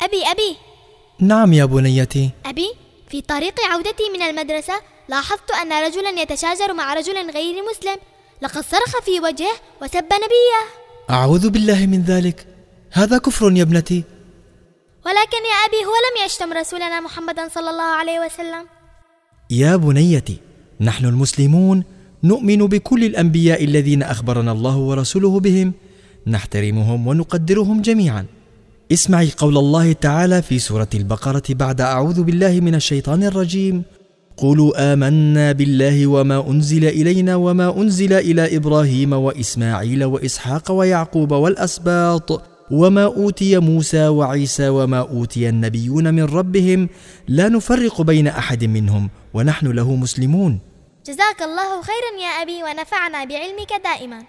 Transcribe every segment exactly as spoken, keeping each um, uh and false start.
أبي أبي نعم يا بنيتي. أبي، في طريق عودتي من المدرسة لاحظت أن رجلا يتشاجر مع رجل غير مسلم، لقد صرخ في وجهه وسب نبيه. أعوذ بالله من ذلك، هذا كفر يا ابنتي. ولكن يا أبي هو لم يشتم رسولنا محمدا صلى الله عليه وسلم. يا بنيتي، نحن المسلمون نؤمن بكل الأنبياء الذين أخبرنا الله ورسوله بهم، نحترمهم ونقدرهم جميعا. اسمعي قول الله تعالى في سورة البقرة بعد أعوذ بالله من الشيطان الرجيم: قولوا آمنا بالله وما أنزل إلينا وما أنزل إلى إبراهيم وإسماعيل وإسحاق ويعقوب والأسباط وما أوتي موسى وعيسى وما أوتي النبيون من ربهم لا نفرق بين أحد منهم ونحن له مسلمون. جزاك الله خيرا يا أبي، ونفعنا بعلمك دائما.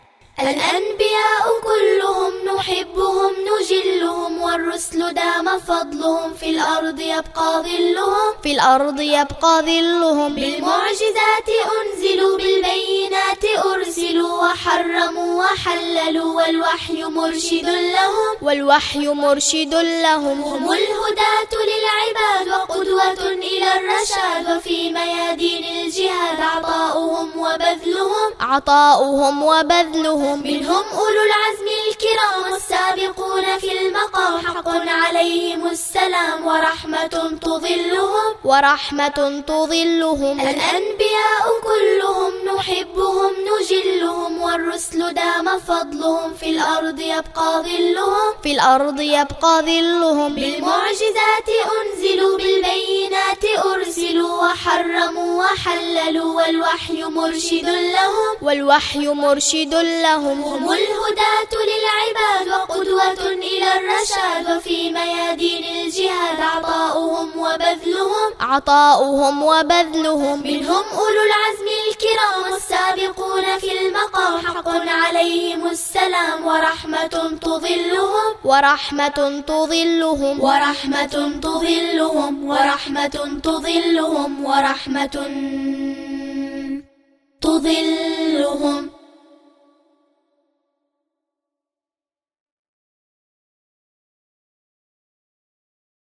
الأنبياء كلهم نحبهم نجلهم، والرسل دام فضلهم، في الأرض يبقى ظلهم، في الأرض يبقى ظلهم. بالمعجزات أنزلوا بالبينات أرسلوا، وحرموا وحللوا والوحي مرشد لهم، والوحي مرشد لهم. هم الهداة للعباد وقدوة إلى الرشاد، وفي ميادين الجهاد عطاؤهم وبذلهم، عطاؤهم وبذلهم. منهم أولو العزم الكرام والسابقون في المقام، حق عليهم السلام ورحمة تظلهم، ورحمة تظلهم. الأنبياء كلهم نحبهم نجلهم، والرسل دام فضلهم، في الأرض يبقى ظلهم، في الأرض يبقى ظلهم. بالمعجزات أنزلوا بالبينات أرسلوا، وحرموا وحللوا والوحي مرشد لهم، والوحي مرشد لهم. هم الهداة للعباد وقدوة إلى الرشاد، وفي ميادين الجهاد عطاؤهم وبذلهم، عطاؤهم وبذلهم. منهم أولو العزم الكرام والسابقون في المقام، حق عليهم السلام ورحمة تظلهم، ورحمة تظلهم. ورحمة تظلهم، ورحمة تظلهم، ورحمة تظلهم.